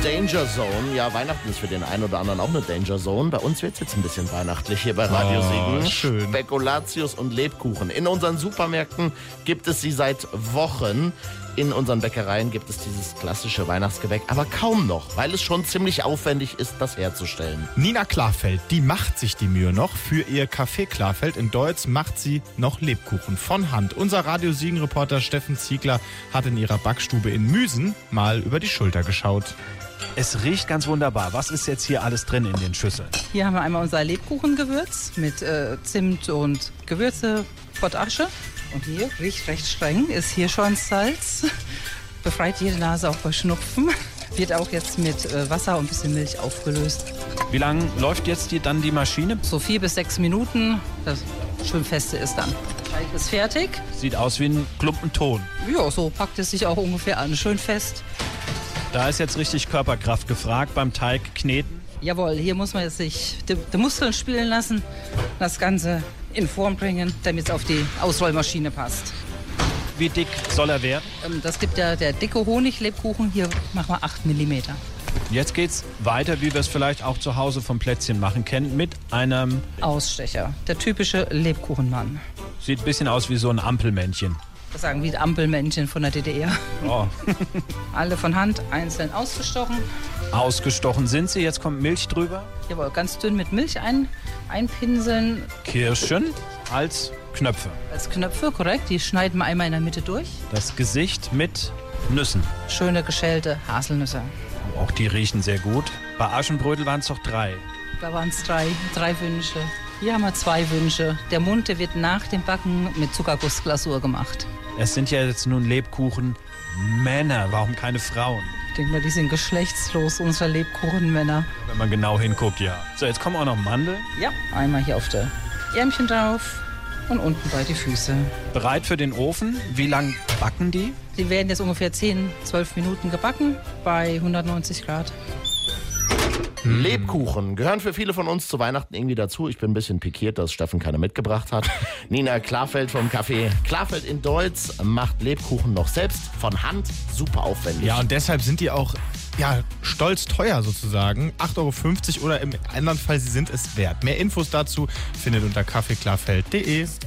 Danger Zone. Ja, Weihnachten ist für den einen oder anderen auch eine Danger Zone. Bei uns wird es jetzt ein bisschen weihnachtlich hier bei Radio Siegen. Schön. Spekulatius und Lebkuchen. In unseren Supermärkten gibt es sie seit Wochen. In unseren Bäckereien gibt es dieses klassische Weihnachtsgebäck, aber kaum noch, weil es schon ziemlich aufwendig ist, das herzustellen. Nina Klarfeld, die macht sich die Mühe noch. Für ihr Café Klarfeld in Deutz macht sie noch Lebkuchen von Hand. Unser Radio Siegen-Reporter Steffen Ziegler hat in ihrer Backstube in Müsen mal über die Schulter geschaut. Es riecht ganz wunderbar. Was ist jetzt hier alles drin in den Schüsseln? Hier haben wir einmal unser Lebkuchengewürz mit Zimt und Gewürze, Potasche. Und hier riecht recht streng, ist hier schon Salz. Befreit jede Nase auch bei Schnupfen. Wird auch jetzt mit Wasser und ein bisschen Milch aufgelöst. Wie lange läuft jetzt dann die Maschine? So 4 bis 6 Minuten. Das schön feste ist dann. Teig ist fertig. Sieht aus wie ein Klumpen Ton. Ja, so packt es sich auch ungefähr an. Schön fest. Da ist jetzt richtig Körperkraft gefragt beim Teig kneten. Jawohl, hier muss man jetzt sich die Muskeln spielen lassen. Das Ganze in Form bringen, damit es auf die Ausrollmaschine passt. Wie dick soll er werden? Das gibt ja der dicke Honiglebkuchen. Hier machen wir 8 mm. Jetzt geht's weiter, wie wir es vielleicht auch zu Hause vom Plätzchen machen kennen, mit einem Ausstecher. Der typische Lebkuchenmann. Sieht ein bisschen aus wie so ein Ampelmännchen. Das sagen wie Ampelmännchen von der DDR. Oh. Alle von Hand einzeln ausgestochen. Ausgestochen sind sie, jetzt kommt Milch drüber. Jawohl, ganz dünn mit Milch einpinseln. Kirschen als Knöpfe. Als Knöpfe, korrekt. Die schneiden wir einmal in der Mitte durch. Das Gesicht mit Nüssen. Schöne geschälte Haselnüsse. Auch die riechen sehr gut. Bei Aschenbrödel waren es doch 3. Da waren es 3 Wünsche. Hier haben wir 2 Wünsche. Der Mund, der wird nach dem Backen mit Zuckergussglasur gemacht. Es sind ja jetzt nun Lebkuchen Männer. Warum keine Frauen? Ich denke mal, die sind geschlechtslos, unsere Lebkuchenmänner. Wenn man genau hinguckt, ja. So, jetzt kommen auch noch Mandeln. Ja, einmal hier auf der Ärmchen drauf und unten bei die Füße. Bereit für den Ofen. Wie lang backen die? Die werden jetzt ungefähr 10, 12 Minuten gebacken bei 190 Grad. Lebkuchen gehören für viele von uns zu Weihnachten irgendwie dazu. Ich bin ein bisschen pikiert, dass Steffen keine mitgebracht hat. Nina Klarfeld vom Café Klarfeld in Deutz macht Lebkuchen noch selbst von Hand, super aufwendig. Ja, und deshalb sind die auch stolz teuer sozusagen. 8,50 € oder im anderen Fall, sie sind es wert. Mehr Infos dazu findet unter kaffeeklarfeld.de.